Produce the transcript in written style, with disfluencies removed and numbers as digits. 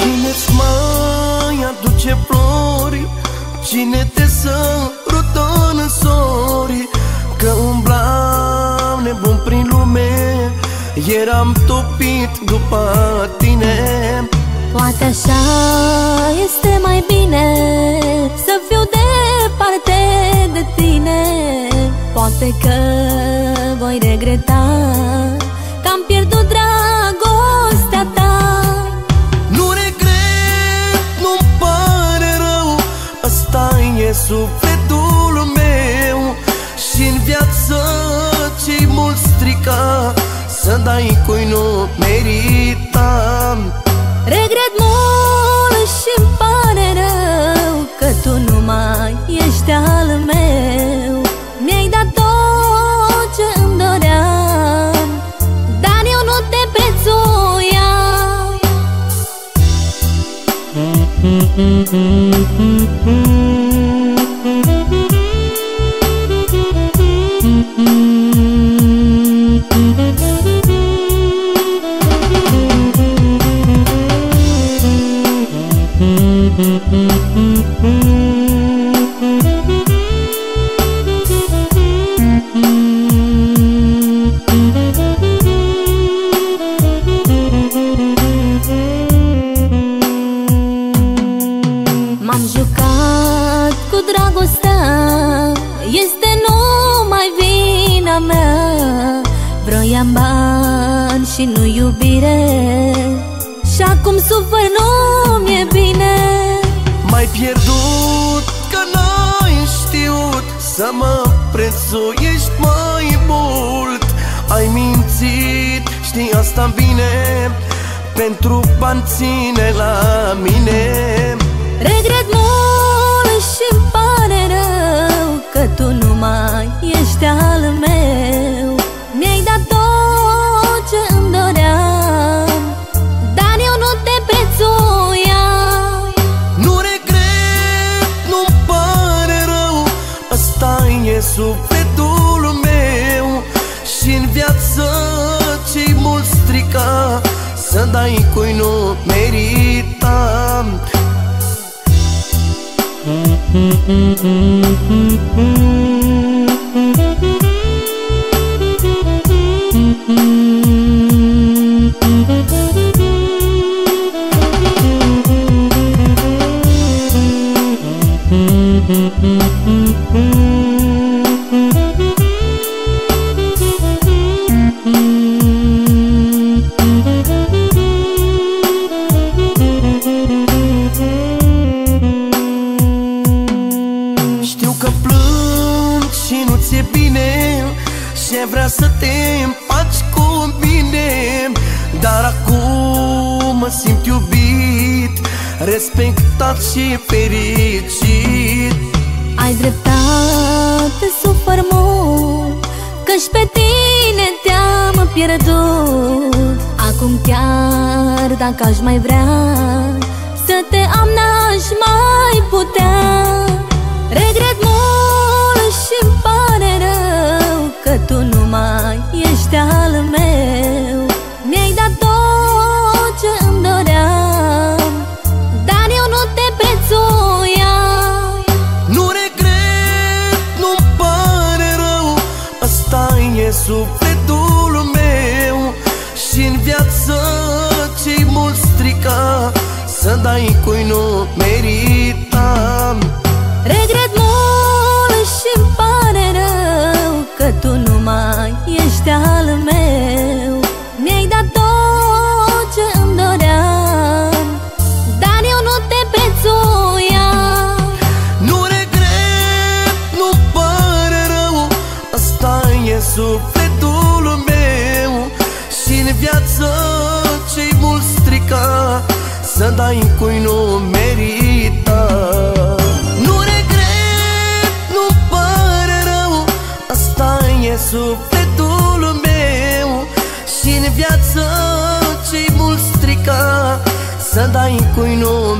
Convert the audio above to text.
Cine-ți mai aduce flori? Cine te sărută în sori? Că umblam nebun prin lume, eram topit după tine. Poate așa este mai bine, să fiu departe de tine. Poate că voi regreta că am pierdut dragostea ta. Nu regret, nu-mi pare rău, ăsta-i e sufletul meu. Și-n viață ce-i mult strica, să dai cui nu merita. Regret mult și-mi pare rău că tu nu mai ești al meu. Mi-ai dat tot ce-mi doream, dar eu nu te prețuiam. M-am jucat cu dragostea, este numai vina mea. Vroiam bani și nu iubire, și acum sufăr, nu-mi-e bine. M-ai pierdut că n-ai știut să mă prețuiești mai mult. Ai mințit, știi asta bine, pentru bani ține la mine. Regret mult și-mi pare rău că tu nu mai ești al meu. Mi-ai dat tot ce-mi doream, dar eu nu te prețuiam. Nu regret, nu-mi pare rău, ăsta-i e sufletul meu. Și-n viață ce-i mult strica, să dai cui nu merita. Știu că plângi și nu ți-e bine, și vrea să te împaci cu mine. Dar acum mă simt iubit, respectat și fericit. Ai dreptate, sufăr mult, că-și pe tine te-am pierdut. Acum chiar dacă aș mai vrea să te am, n-aș mai putea. Regret mult și-mi pare rău că tu nu mai ești al meu. Mi-ai dat tot ce-mi doream, dar eu nu te prețuiam. Nu regret, nu-mi pare rău, ăsta-i e sufletul meu. Și-n viață ce-i mult strica, să dai cui nu merita. Regret mult și-mi pare rău că tu nu mai ești al meu. Mi-ai dat tot ce-mi doream, dar eu nu te prețuiam. Nu regret, nu-mi pare rău, ăsta-i e sufletul meu. Și-n viață ce-i mult strica, să dai cui nu merita. Nu regret, nu-mi pare rău, ăsta-i e sufletul meu. Și-n viață ce-i mult strica, să dai cui nu